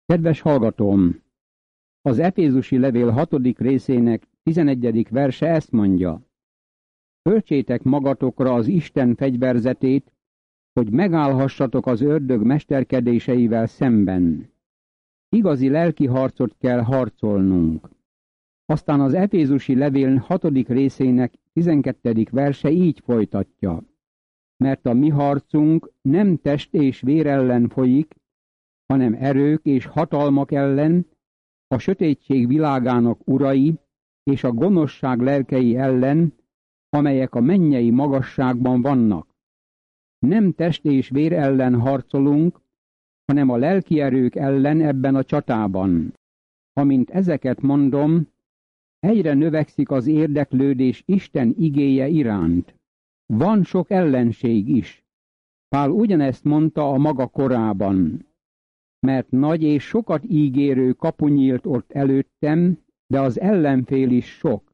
Kedves hallgatóm! Az Efézusi levél 6. részének 11. verse ezt mondja: Öltsétek magatokra az Isten fegyverzetét, hogy megállhassatok az ördög mesterkedéseivel szemben. Igazi lelki harcot kell harcolnunk. Aztán az Efézusi levél 6. részének 12. verse így folytatja: Mert a mi harcunk nem test és vér ellen folyik, hanem erők és hatalmak ellen, a sötétség világának urai és a gonoszság lelkei ellen, amelyek a mennyei magasságban vannak. Nem test és vér ellen harcolunk, hanem a lelki erők ellen ebben a csatában. Amint ezeket mondom, egyre növekszik az érdeklődés Isten igéje iránt. Van sok ellenség is. Pál ugyanezt mondta a maga korában. Mert nagy és sokat ígérő kapu nyílt ott előttem, de az ellenfél is sok.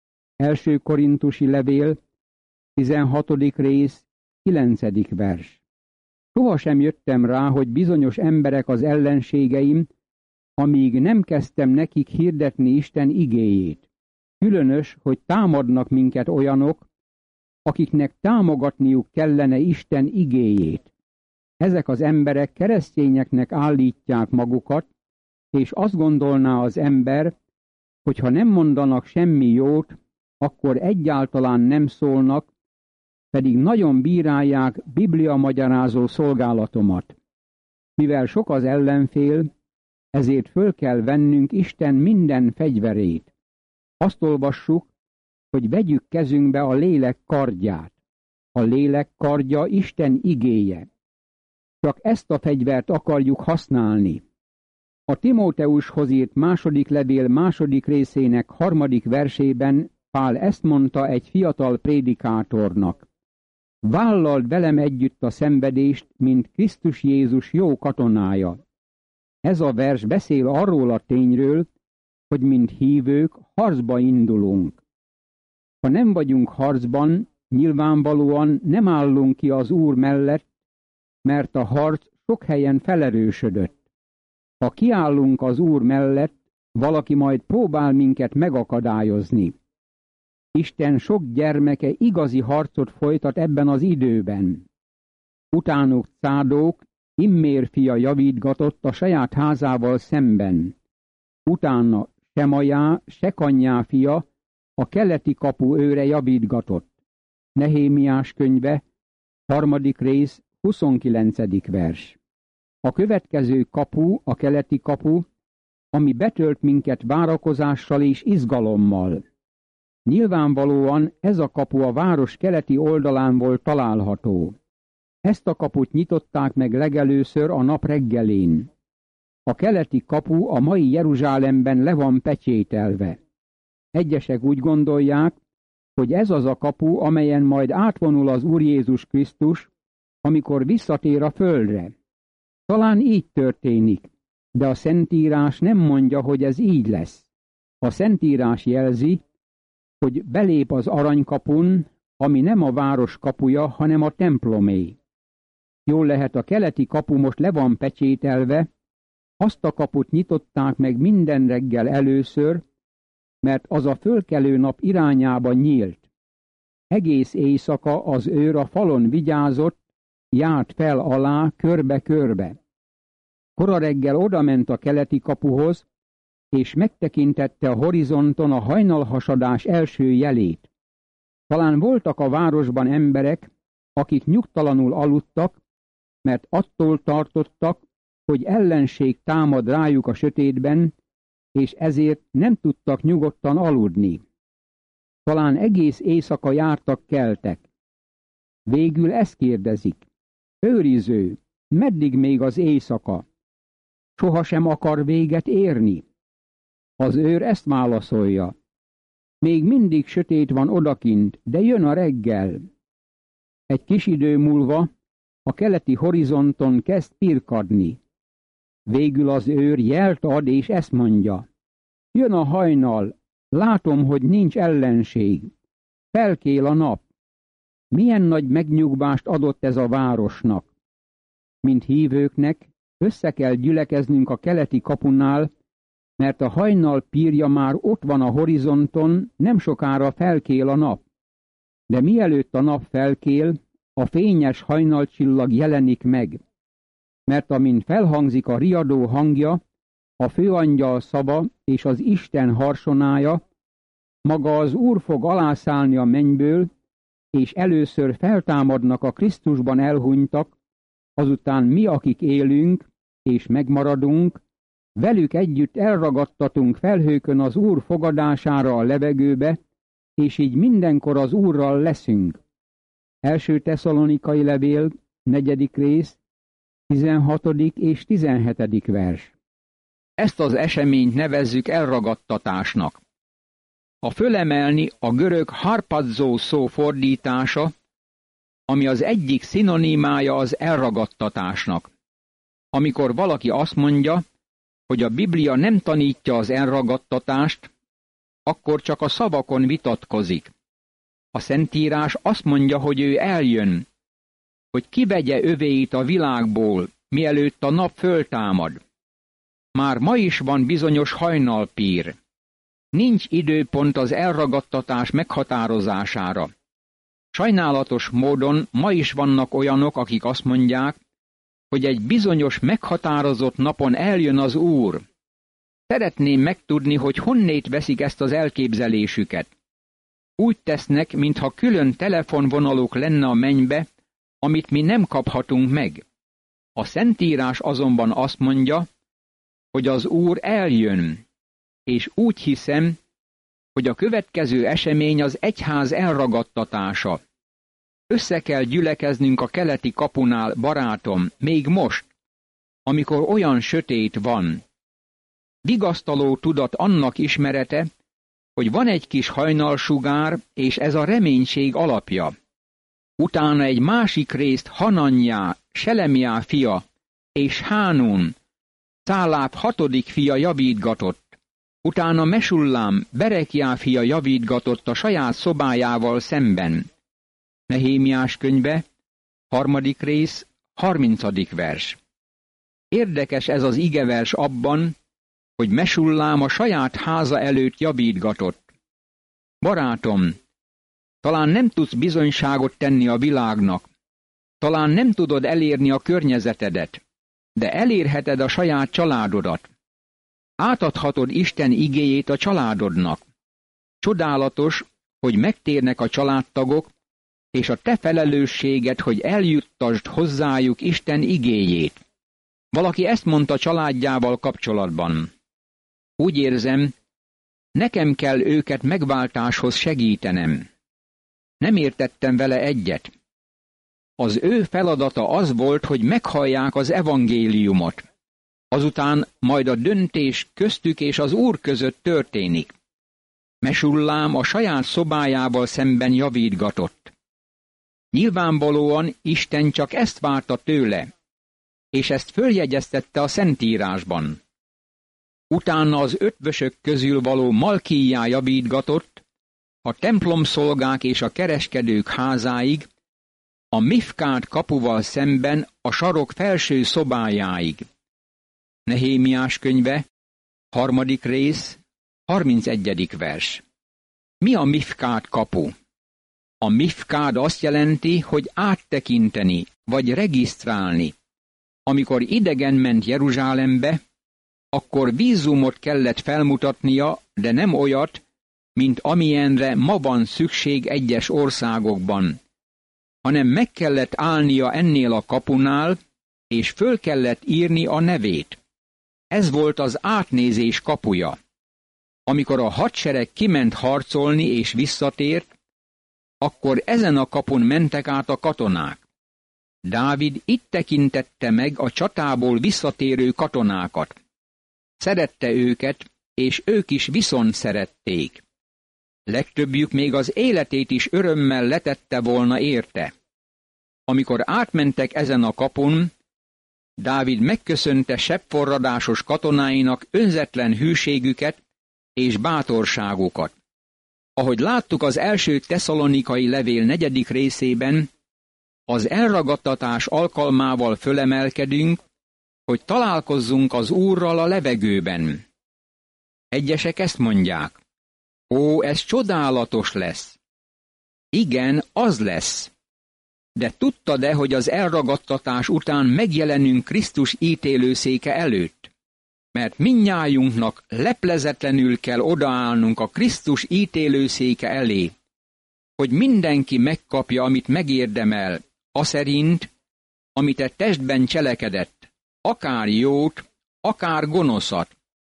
1. Korintusi levél, 16. rész, 9. vers. Sohasem jöttem rá, hogy bizonyos emberek az ellenségeim, amíg nem kezdtem nekik hirdetni Isten igéjét. Különös, hogy támadnak minket olyanok, akiknek támogatniuk kellene Isten igéjét. Ezek az emberek keresztényeknek állítják magukat, és azt gondolná az ember, hogy ha nem mondanak semmi jót, akkor egyáltalán nem szólnak, pedig nagyon bírálják Biblia magyarázó szolgálatomat. Mivel sok az ellenfél, ezért föl kell vennünk Isten minden fegyverét. Azt olvassuk, hogy vegyük kezünkbe a lélek kardját. A lélek kardja Isten igéje. Csak ezt a fegyvert akarjuk használni. A Timóteushoz írt 2. levél 2. részének 3. versében Pál ezt mondta egy fiatal prédikátornak: Vállald velem együtt a szenvedést, mint Krisztus Jézus jó katonája. Ez a vers beszél arról a tényről, hogy mint hívők harcba indulunk. Ha nem vagyunk harcban, nyilvánvalóan nem állunk ki az Úr mellett, mert a harc sok helyen felerősödött. Ha kiállunk az Úr mellett, valaki majd próbál minket megakadályozni. Isten sok gyermeke igazi harcot folytat ebben az időben. Utánuk Cádók, Immér fia javítgatott a saját házával szemben. Utána Semajá, Sekanyá fia, a keleti kapu őre javítgatott. Nehémiás könyve, 3. rész, 29. vers. A következő kapu, a keleti kapu, ami betölt minket várakozással és izgalommal. Nyilvánvalóan ez a kapu a város keleti oldalán volt található. Ezt a kaput nyitották meg legelőször a nap reggelén. A keleti kapu a mai Jeruzsálemben le van pecsételve. Egyesek úgy gondolják, hogy ez az a kapu, amelyen majd átvonul az Úr Jézus Krisztus, amikor visszatér a földre. Talán így történik, de a Szentírás nem mondja, hogy ez így lesz. A Szentírás jelzi, hogy belép az aranykapun, ami nem a város kapuja, hanem a templomé. Jól lehet, a keleti kapu most le van pecsételve, azt a kaput nyitották meg minden reggel először, mert az a fölkelő nap irányába nyílt. Egész éjszaka az őr a falon vigyázott, járt fel alá, körbe-körbe. Kora reggel odament a keleti kapuhoz, és megtekintette a horizonton a hajnalhasadás első jelét. Talán voltak a városban emberek, akik nyugtalanul aludtak, mert attól tartottak, hogy ellenség támad rájuk a sötétben, és ezért nem tudtak nyugodtan aludni. Talán egész éjszaka jártak-keltek. Végül ezt kérdezik: őriző, meddig még az éjszaka? Sohasem akar véget érni? Az őr ezt válaszolja: még mindig sötét van odakint, de jön a reggel. Egy kis idő múlva a keleti horizonton kezd pirkadni. Végül az őr jelt ad, és ezt mondja: jön a hajnal, látom, hogy nincs ellenség. Felkél a nap. Milyen nagy megnyugvást adott ez a városnak. Mint hívőknek Össze kell gyülekeznünk a keleti kapunál, mert a hajnal pírja már ott van a horizonton, nem sokára felkél a nap. De mielőtt a nap felkél, a fényes hajnalcsillag jelenik meg. Mert amint felhangzik a riadó hangja, a főangyal szava és az Isten harsonája, maga az Úr fog alászállni a mennyből, és először feltámadnak a Krisztusban elhunytak, azután mi, akik élünk és megmaradunk, velük együtt elragadtatunk felhőkön az Úr fogadására a levegőbe, és így mindenkor az Úrral leszünk. 1. Tesszalonikai levél, 4. rész, 16. és 17. vers. Ezt az eseményt nevezzük elragadtatásnak. A fölemelni a görög harpazzó szó fordítása, ami az egyik szinonimája az elragadtatásnak. Amikor valaki azt mondja, hogy a Biblia nem tanítja az elragadtatást, akkor csak a szavakon vitatkozik. A Szentírás azt mondja, hogy ő eljön, hogy kivegye övéit a világból, mielőtt a nap föltámad. Már ma is van bizonyos hajnalpír. Nincs időpont az elragadtatás meghatározására. Sajnálatos módon ma is vannak olyanok, akik azt mondják, hogy egy bizonyos meghatározott napon eljön az Úr. Szeretném megtudni, hogy honnét veszik ezt az elképzelésüket. Úgy tesznek, mintha külön telefonvonaluk lenne a mennybe, amit mi nem kaphatunk meg. A Szentírás azonban azt mondja, hogy az Úr eljön, és úgy hiszem, hogy a következő esemény az egyház elragadtatása. Össze kell gyülekeznünk a keleti kapunál, barátom, még most, amikor olyan sötét van. Vigasztaló tudat annak ismerete, hogy van egy kis hajnalsugár, és ez a reménység alapja. Utána egy másik részt Hananjá, Selemjá fia, és Hánun, Száláp 6. fia javítgatott. Utána Mesullám, Berekjá fia javítgatott a saját szobájával szemben. Nehémiás könyve, 3. rész, 30. vers. Érdekes ez az igevers abban, hogy Mesullám a saját háza előtt javítgatott. Barátom, talán nem tudsz bizonyságot tenni a világnak, talán nem tudod elérni a környezetedet, de elérheted a saját családodat. Átadhatod Isten igéjét a családodnak. Csodálatos, hogy megtérnek a családtagok, és a te felelősséged, hogy eljuttasd hozzájuk Isten igéjét. Valaki ezt mondta családjával kapcsolatban. Úgy érzem, nekem kell őket megváltáshoz segítenem. Nem értettem vele egyet. Az ő feladata az volt, hogy meghallják az evangéliumot. Azután majd a döntés köztük és az Úr között történik. Mesullám a saját szobájával szemben javítgatott. Nyilvánvalóan Isten csak ezt várta tőle, és ezt följegyeztette a Szentírásban. Utána az ötvösök közül való Malkijá javítgatott, a templomszolgák és a kereskedők házáig, a Mifkát kapuval szemben a sarok felső szobájáig. Nehémiás könyve, 3. rész, 31. vers. Mi a Mifkát kapu? A Mifkád azt jelenti, hogy áttekinteni, vagy regisztrálni. Amikor idegen ment Jeruzsálembe, akkor vízumot kellett felmutatnia, de nem olyat, mint amilyenre ma van szükség egyes országokban, hanem meg kellett állnia ennél a kapunál, és föl kellett írni a nevét. Ez volt az átnézés kapuja. Amikor a hadsereg kiment harcolni és visszatért, akkor ezen a kapun mentek át a katonák. Dávid itt tekintette meg a csatából visszatérő katonákat. Szerette őket, és ők is viszont szerették. Legtöbbjük még az életét is örömmel letette volna érte. Amikor átmentek ezen a kapun, Dávid megköszönte sebbforradásos katonáinak önzetlen hűségüket és bátorságukat. Ahogy láttuk az 1. Tesszalonikai levél 4. részében, az elragadtatás alkalmával fölemelkedünk, hogy találkozzunk az Úrral a levegőben. Egyesek ezt mondják: ó, ez csodálatos lesz. Igen, az lesz. De tudtad-e, hogy az elragadtatás után megjelenünk Krisztus ítélőszéke előtt? Mert mindnyájunknak leplezetlenül kell odaállnunk a Krisztus ítélőszéke elé, hogy mindenki megkapja, amit megérdemel, aszerint, amit a testben cselekedett, akár jót, akár gonoszat.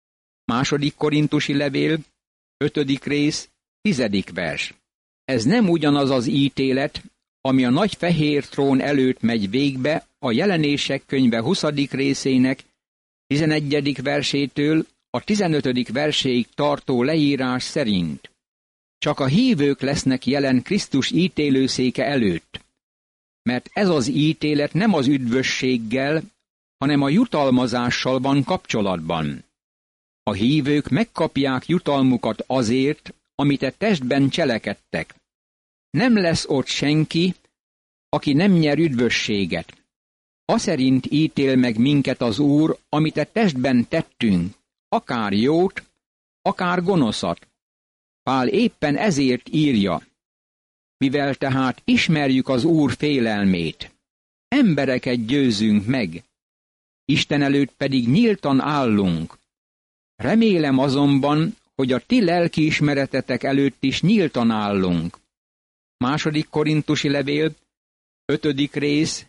2. Korintusi levél, 5. rész, 10. vers. Ez nem ugyanaz az ítélet, ami a nagy fehér trón előtt megy végbe a Jelenések könyve 20. részének 11. versétől a 15. verséig tartó leírás szerint. Csak a hívők lesznek jelen Krisztus ítélőszéke előtt, mert ez az ítélet nem az üdvösséggel, hanem a jutalmazással van kapcsolatban. A hívők megkapják jutalmukat azért, amit a testben cselekedtek. Nem lesz ott senki, aki nem nyer üdvösséget. Aszerint ítél meg minket az Úr, amit a testben tettünk, akár jót, akár gonoszat. Pál éppen ezért írja: mivel tehát ismerjük az Úr félelmét, embereket győzünk meg, Isten előtt pedig nyíltan állunk. Remélem azonban, hogy a ti lelkiismeretetek előtt is nyíltan állunk. 2. Korintusi levél, 5. rész,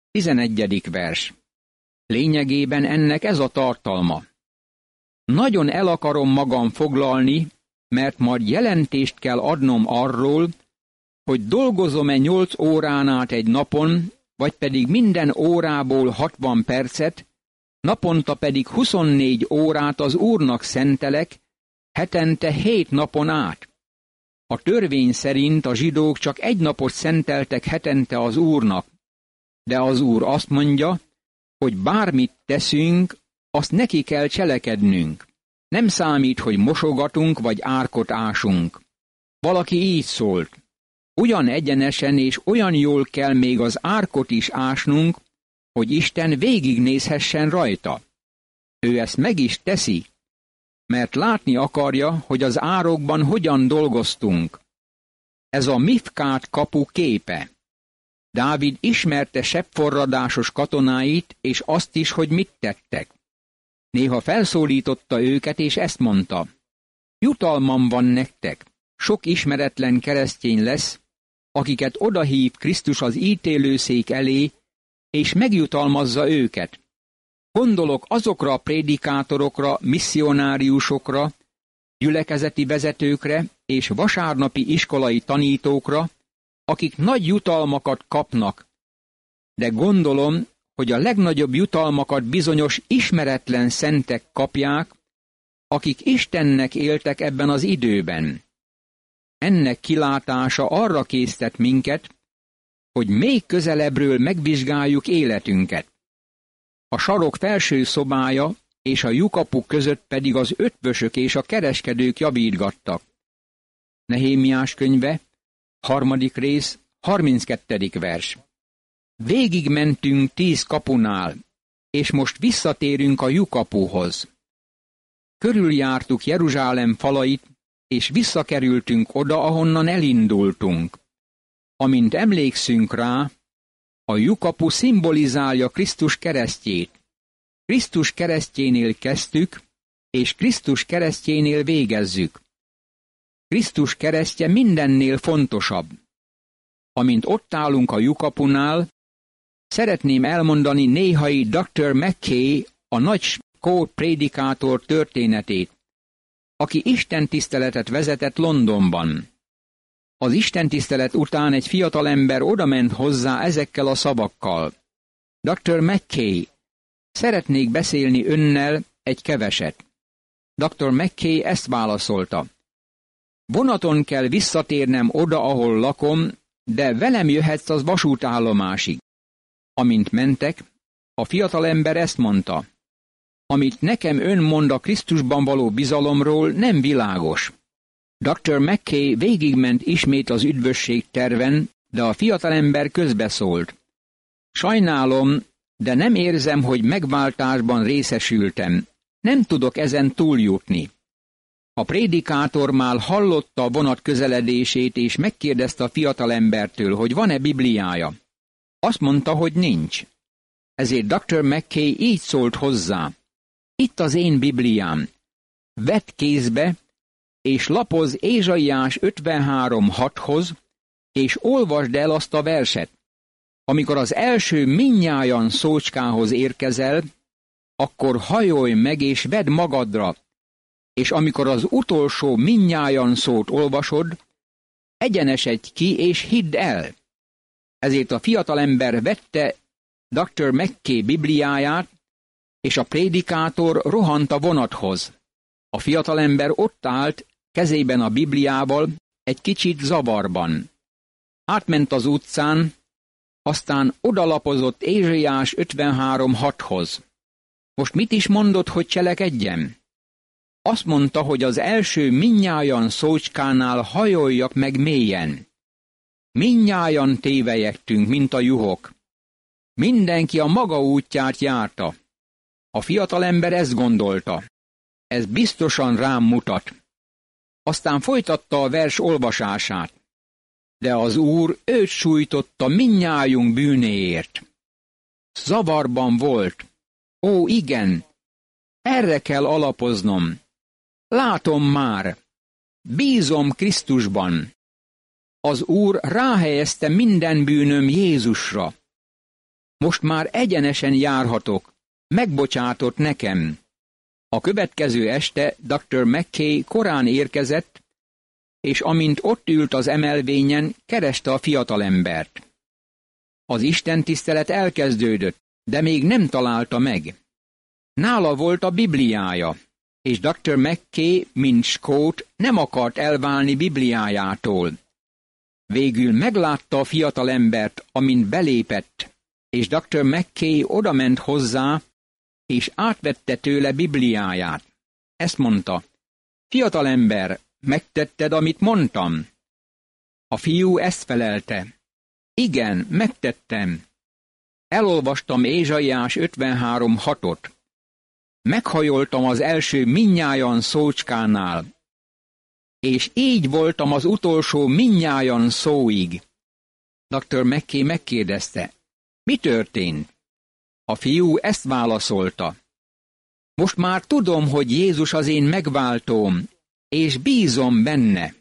11. vers. Lényegében ennek ez a tartalma. Nagyon el akarom magam foglalni, mert majd jelentést kell adnom arról, hogy dolgozom-e 8 órán át egy napon, vagy pedig minden órából 60 percet, naponta pedig 24 órát az Úrnak szentelek, hetente 7 napon át. A törvény szerint a zsidók csak 1 napot szenteltek hetente az Úrnak, de az Úr azt mondja, hogy bármit teszünk, azt neki kell cselekednünk. Nem számít, hogy mosogatunk vagy árkot ásunk. Valaki így szólt: ugyan egyenesen és olyan jól kell még az árkot is ásnunk, hogy Isten végignézhessen rajta. Ő ezt meg is teszi, mert látni akarja, hogy az árokban hogyan dolgoztunk. Ez a Mifkát kapu képe. Dávid ismerte sebbforradásos katonáit, és azt is, hogy mit tettek. Néha felszólította őket, és ezt mondta: jutalmam van nektek, sok ismeretlen keresztény lesz, akiket odahív Krisztus az ítélőszék elé, és megjutalmazza őket. Gondolok azokra a prédikátorokra, misszionáriusokra, gyülekezeti vezetőkre és vasárnapi iskolai tanítókra, akik nagy jutalmakat kapnak, de gondolom, hogy a legnagyobb jutalmakat bizonyos ismeretlen szentek kapják, akik Istennek éltek ebben az időben. Ennek kilátása arra késztet minket, hogy még közelebbről megvizsgáljuk életünket. A sarok felső szobája és a lyukapu között pedig az ötvösök és a kereskedők javítgattak. Nehémiás könyve, 3. rész, 32. vers. Végig mentünk 10 kapunál, és most visszatérünk a lyukapuhoz. Körüljártuk Jeruzsálem falait, és visszakerültünk oda, ahonnan elindultunk. Amint emlékszünk rá, a lyukapu szimbolizálja Krisztus keresztjét. Krisztus keresztjénél kezdtük, és Krisztus keresztjénél végezzük. Krisztus keresztje mindennél fontosabb. Amint ott állunk a lyukapunál, szeretném elmondani néhai Dr. McKay, a nagy skót prédikátor történetét, aki istentiszteletet vezetett Londonban. Az istentisztelet után egy fiatalember odament hozzá ezekkel a szavakkal: Dr. McKay, szeretnék beszélni önnel egy keveset. Dr. McKay ezt válaszolta: vonaton kell visszatérnem oda, ahol lakom, de velem jöhetsz az vasútállomásig. Amint mentek, a fiatalember ezt mondta: amit nekem ön mond a Krisztusban való bizalomról, nem világos. Dr. McKay végigment ismét az üdvösség terven, de a fiatalember közbeszólt: sajnálom, de nem érzem, hogy megváltásban részesültem. Nem tudok ezen túljutni. A prédikátor már hallotta a vonat közeledését, és megkérdezte a fiatalembertől, hogy van-e Bibliája. Azt mondta, hogy nincs. Ezért Dr. McKay így szólt hozzá. Itt az én Bibliám. Vedd kézbe, és lapoz Ézsaiás 53:6-hoz, és olvasd el azt a verset. Amikor az első mindnyájan szócskához érkezel, akkor hajolj meg és vedd magadra, és amikor az utolsó mindnyájan szót olvasod, egyenesedj ki és hidd el. Ezért a fiatalember vette Dr. McKay Bibliáját, és a prédikátor rohant a vonathoz. A fiatalember ott állt, kezében a Bibliával, egy kicsit zavarban. Átment az utcán, aztán odalapozott Ézsaiás 53:6-hoz. Most mit is mondott, hogy cselekedjem? Azt mondta, hogy az első mindnyájan szócskánál hajoljak meg mélyen. Mindnyájan tévejektünk, mint a juhok. Mindenki a maga útját járta. A fiatalember ezt gondolta. Ez biztosan rám mutat. Aztán folytatta a vers olvasását. De az Úr őt sújtotta mindnyájunk bűnéért. Zavarban volt. Ó, igen, erre kell alapoznom. Látom már, bízom Krisztusban. Az Úr ráhelyezte minden bűnöm Jézusra. Most már egyenesen járhatok, megbocsátott nekem. A következő este Dr. McKay korán érkezett, és amint ott ült az emelvényen, kereste a fiatalembert. Az istentisztelet elkezdődött, de még nem találta meg. Nála volt a Bibliája, és Dr. McKay, mint skót, nem akart elválni Bibliájától. Végül meglátta a fiatalembert, amint belépett, és Dr. McKay odament hozzá, és átvette tőle Bibliáját. Ezt mondta, fiatalember, megtetted, amit mondtam? A fiú ezt felelte, igen, megtettem. Elolvastam Ézsaiás 53:6-ot. Meghajoltam az első mindnyájan szócskánál, és így voltam az utolsó mindnyájan szóig. Dr. McKay megkérdezte, mi történt? A fiú ezt válaszolta. Most már tudom, hogy Jézus az én megváltóm, és bízom benne.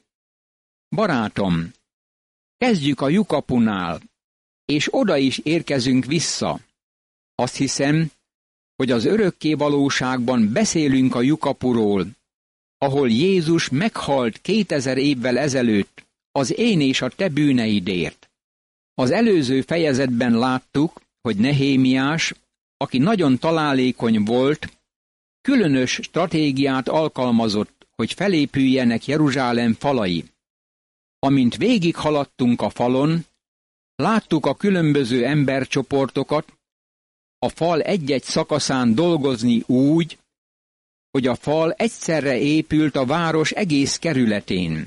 Barátom, kezdjük a lyukapunál, és oda is érkezünk vissza. Azt hiszem, hogy az örökké valóságban beszélünk a lyukapuról, ahol Jézus meghalt 2000 évvel ezelőtt az én és a te bűneidért. Az előző fejezetben láttuk, hogy Nehémiás, aki nagyon találékony volt, különös stratégiát alkalmazott, hogy felépüljenek Jeruzsálem falai. Amint végighaladtunk a falon, láttuk a különböző embercsoportokat, a fal egy-egy szakaszán dolgozni úgy, hogy a fal egyszerre épült a város egész kerületén.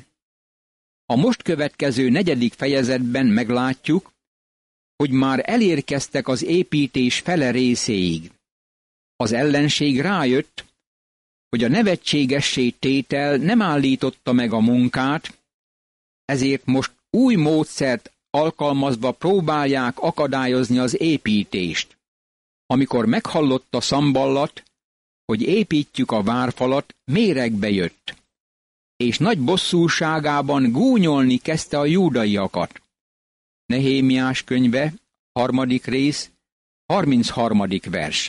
A most következő 4. fejezetben meglátjuk, hogy már elérkeztek az építés fele részéig. Az ellenség rájött, hogy a nevetségessé tétel nem állította meg a munkát, ezért most új módszert alkalmazva próbálják akadályozni az építést. Amikor meghallotta Szamballat, hogy építjük a várfalat, méregbe jött, és nagy bosszúságában gúnyolni kezdte a júdaiakat. Nehémiás könyve, 3. rész, 33. vers.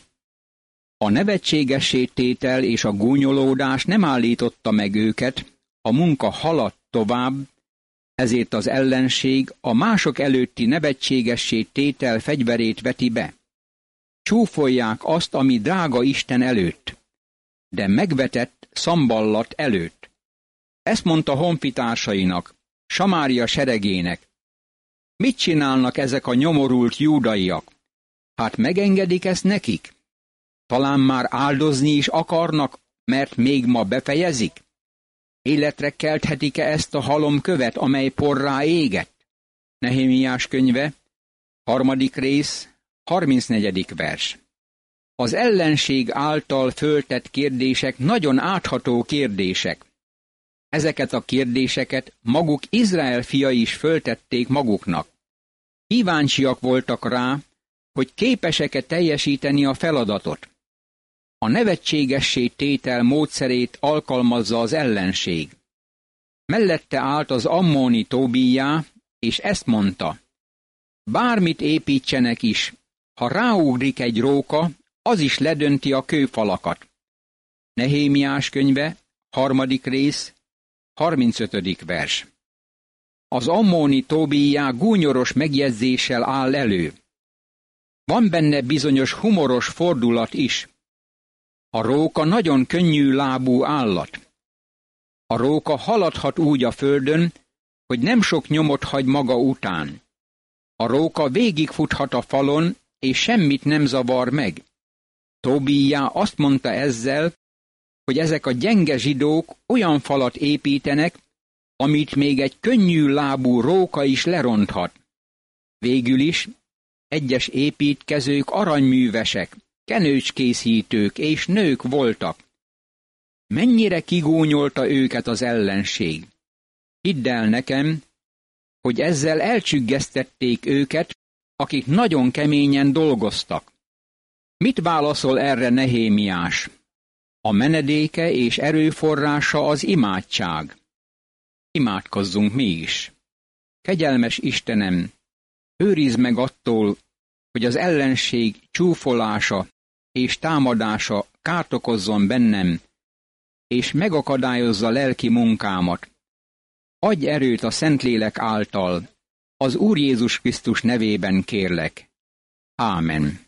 A nevetségessé tétel és a gúnyolódás nem állította meg őket, a munka haladt tovább, ezért az ellenség a mások előtti nevetségessé tétel fegyverét veti be. Csúfolják azt, ami drága Isten előtt, de megvetett Szamballat előtt. Ezt mondta honfitársainak, Samária seregének. Mit csinálnak ezek a nyomorult júdaiak? Hát megengedik ezt nekik? Talán már áldozni is akarnak, mert még ma befejezik? Életre kelthetik-e ezt a halomkövet, amely porrá égett? Nehémiás könyve, 3. rész, 34. vers. Az ellenség által föltett kérdések nagyon átható kérdések. Ezeket a kérdéseket maguk Izrael fiai is föltették maguknak. Kíváncsiak voltak rá, hogy képesek-e teljesíteni a feladatot. A nevetségessé tétel módszerét alkalmazza az ellenség. Mellette állt az ammóni Tóbijá, és ezt mondta: bármit építsenek is, ha ráugrik egy róka, az is ledönti a kőfalakat. Nehémiás könyve, 3. rész, 35. vers. Az ammóni Tóbijá gúnyoros megjegyzéssel áll elő. Van benne bizonyos humoros fordulat is. A róka nagyon könnyű lábú állat. A róka haladhat úgy a földön, hogy nem sok nyomot hagy maga után. A róka végigfuthat a falon, és semmit nem zavar meg. Tóbijá azt mondta ezzel, hogy ezek a gyenge zsidók olyan falat építenek, amit még egy könnyű lábú róka is leronthat. Végül is egyes építkezők aranyművesek, kenőcskészítők és nők voltak. Mennyire kigúnyolta őket az ellenség. Hidd el nekem, hogy ezzel elcsüggesztették őket, akik nagyon keményen dolgoztak. Mit válaszol erre Nehémiás? A menedéke és erőforrása az imádság. Imádkozzunk mi is. Kegyelmes Istenem, őrizd meg attól, hogy az ellenség csúfolása és támadása kárt okozzon bennem, és megakadályozza lelki munkámat. Adj erőt a Szentlélek által, az Úr Jézus Krisztus nevében kérlek. Ámen.